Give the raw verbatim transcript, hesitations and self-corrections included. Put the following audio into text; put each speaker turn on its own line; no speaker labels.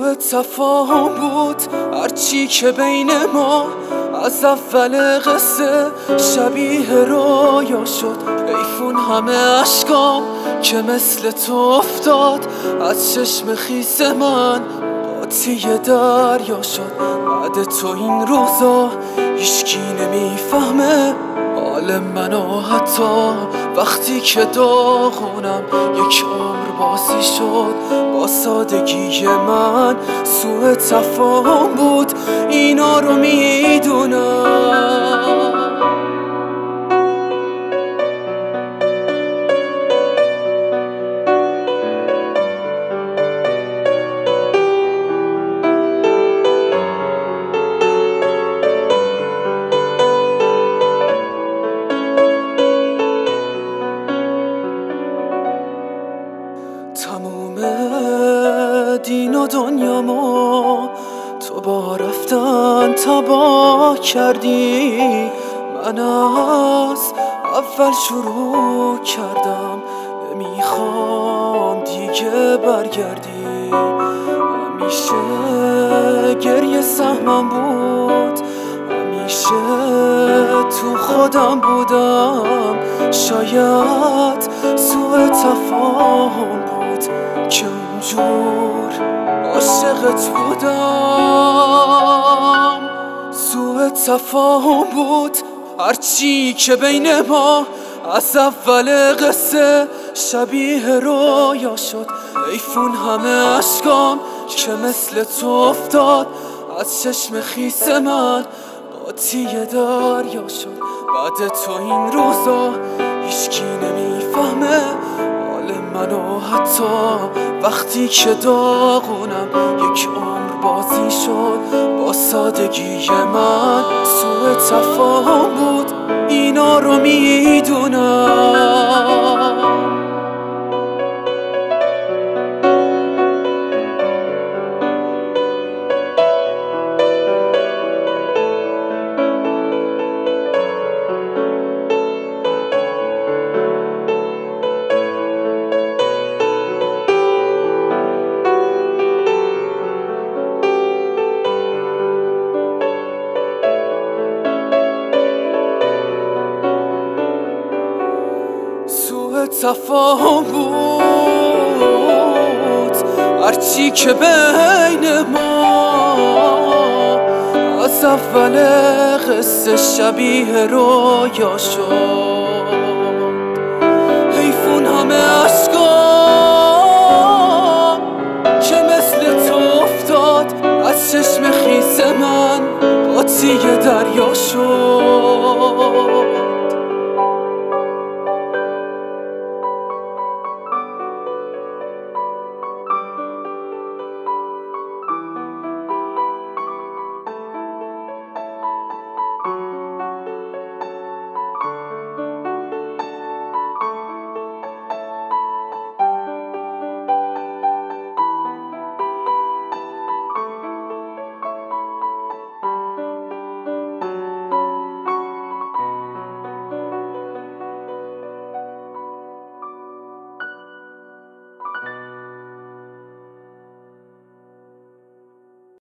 سوء تفاهم بود هرچی که بین ما از اول قصه شبیه رویا شد. حیفون همه اشکام که مثل تو افتاد از چشم خیس من قاطی دریا شد. بعد تو این روزا هیچکی نمیفهمه حال منو، حتی وقتی که داغونم یک عمر بازی شد. با سادگی من سوء تفاهم بود، اینا رو میدونم. تموم دین و دنیامو تو با رفتن تباه کردی. من از اول شروع کردم، نمیخوام دیگه برگردی. همیشه گریه سهمم بود، همیشه تو خودم بودم. شاید سوء تفاهم بود که اونجور عاشقت بودم. سوء تفاهم بود هرچی که بین ما از اول قصه شبیه رویا شد. حیفون همه اشکام که مثل تو افتاد از چشم خیس من قاطی دریا شد. بعد تو این روزا هیچکی نمیفهمه حال منو، حتی وقتی که داغونم یک عمر بازی شد. با سادگی من سوء تفاهم بود، اینا رو میدونم. سوء تفاهم بود هرچی که بین ما از اول قصه شبیه رویا شد.